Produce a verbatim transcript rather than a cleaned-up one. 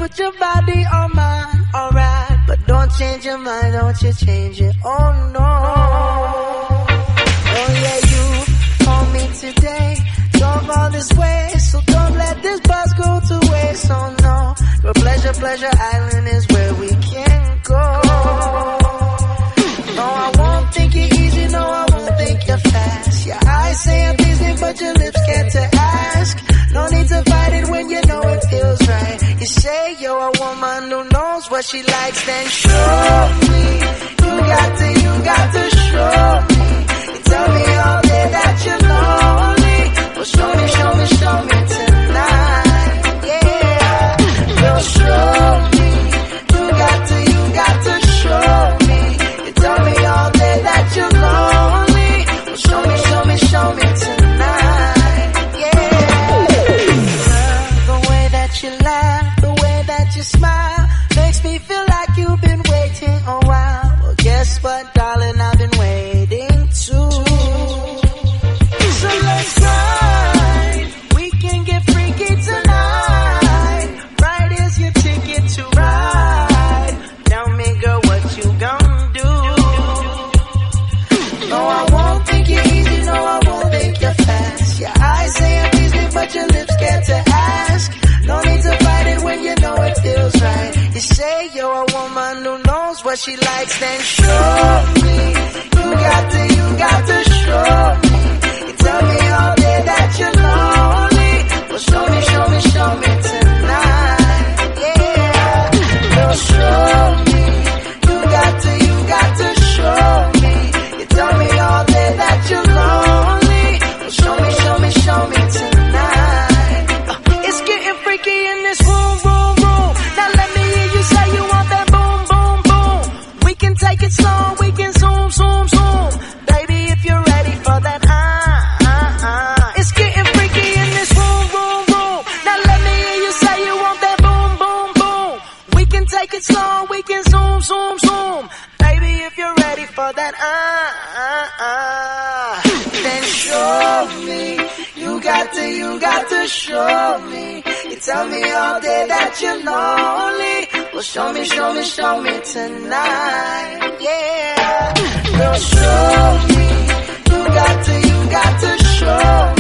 put your body on mine, alright. But don't change your mind, don't you change it, oh no. Oh yeah, you called me today, drove all this way, so don't let this bus go to waste, oh no. But Pleasure, Pleasure Island is where we can go. No, I won't think you're easy, no, I won't think you're fast. Your eyes say I'm busy, but your lips get to ask. No need to fight it when you know it feels right. You say you're a woman who knows what she likes, then show me. You got to, you got to show me. You tell me all day that you're lonely. Well, show me, show me, show me tonight. Yeah, you'll show me. You got to, you got to show me. You tell me all day that you're lonely. Well, show me, show me, show me tonight. Yeah, the way that you laugh, the way that you smile, makes me feel like you've been waiting a while. Well, guess what, darling, I've been waiting too. So let's ride, we can get freaky tonight. Right is your ticket to ride. Tell me, girl, what you gonna do? No, I won't think you're easy, no, I won't think you're fast. Your eyes say I'm easy, but your lips get to ask. No need to fight it when you know it feels right. You say you're a woman who knows what she likes, then show me. You got to, you got to show me. You tell me all day that you're lonely. Well, show me, show me, show me tonight. Yeah, you'll show me. You got to, you got to show me. You tell me all day that you're lonely. Well, show me, show me, show me tonight. Uh, it's getting freaky in this room, room, room. Now let me hear you say you want that boom, boom, boom. We can take it slow, we can zoom, zoom, zoom. Baby, if you're ready for that, ah, ah, ah. It's getting freaky in this room, room, room. Now let me hear you say you want that boom, boom, boom. We can take it slow, we can zoom, zoom, zoom. Baby, if you're ready for that, ah, ah, ah. Then show me. You got to, you got to show me. You tell me all day that you're lonely. Well, show me, show me, show me tonight. Yeah, girl, show me. You got to, you got to show me.